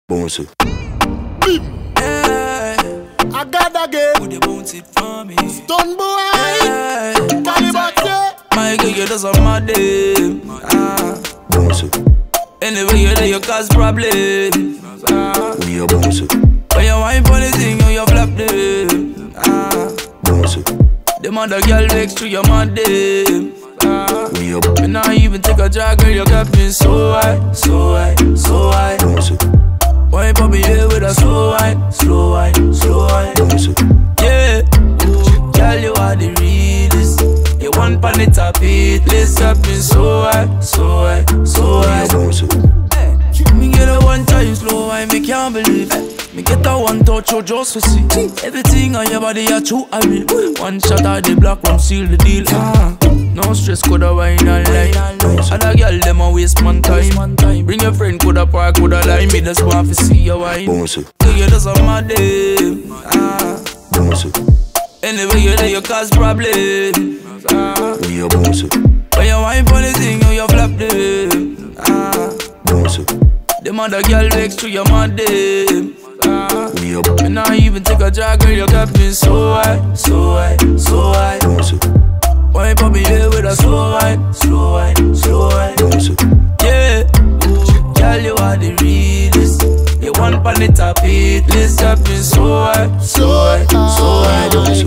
Bounce. Hey, I got again. would you bounce it for me? Stun boy. Hey, Calibre. my girl, you just on my day. Bounce. Anyway, you there, you cause problem. We a bounce. When you wine for the thing, you flap them. Bounce. The mother girl vex to your mother. We a Me not even take a jog, girl, you got me so high, so high, so high. bounce. Wine for me here with a slow wine, slow wine, slow wine. Bounce. Yeah, girl, you are the realest. You want pan it up, it let's got me so high, so high, so We high. a bounce. Me get a one time slow wine, me can't believe it. Me get a one touch, you just to see everything on your body, you true, I will. One shot of the black rum, seal the deal. No stress, coulda wine and line. Other girl, them a waste man time. Bring your friend, coulda park, coulda line. Me just want to see your wine. Bounce. You just on my day. Bounce. Anyway, you there, you cause problem. We a bounce. When you wine for the thing, you flap them. Bounce. The mother girl vex to your mother. We a Me not even take a jog, girl, you got me so high, so high, so high. bounce. Wine for me here with a slow wine, slow wine, slow wine. Bounce. Yeah, girl, you are the realest. You want pan it up, it let's got me so high, so high, so high.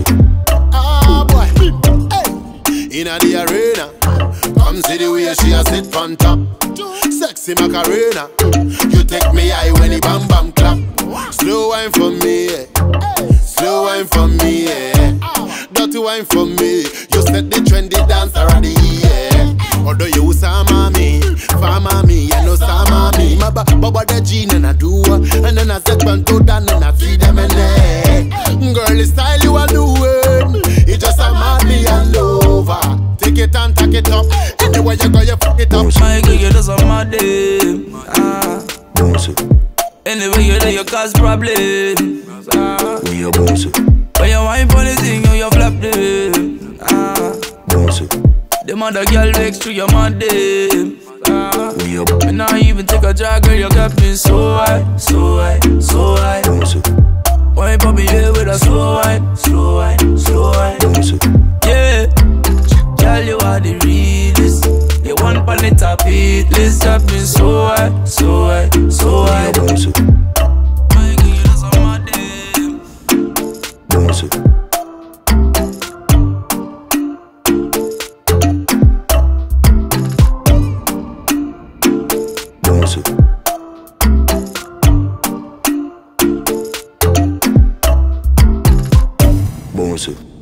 Ah boy, hey, inna the arena, come see the way she a sit on top. Sexy Macarena, you take me high when the bam bam clap. Slow wine for me, yeah. Slow wine for me, yeah. Dirty wine for me, you set the trendy dance already, yeah. Although you sama me, you know sama me. My baba the gene and I do, and then I set one to down and I feed them and girl, the style you are doing, it just a mad me all over. Take it and take it up, anywhere you go you fuck it up. My girl, you just on my day. Bounce. Anyway, you there, you cause problem. We a bounce. When you wine for the thing, you flap them. Bounce. The mother girl vex to your mother. We a Me not even take a jog, girl, you got me so high, so high, so high. bounce. Wine for me here with a slow wine, slow wine, slow wine. Bounce. Yeah, girl, you are the realest. You want pan it up, it let's got me so high, so high, so We high. a bounce. My girl, you just on my day. Bounce. Bounce. Bounce.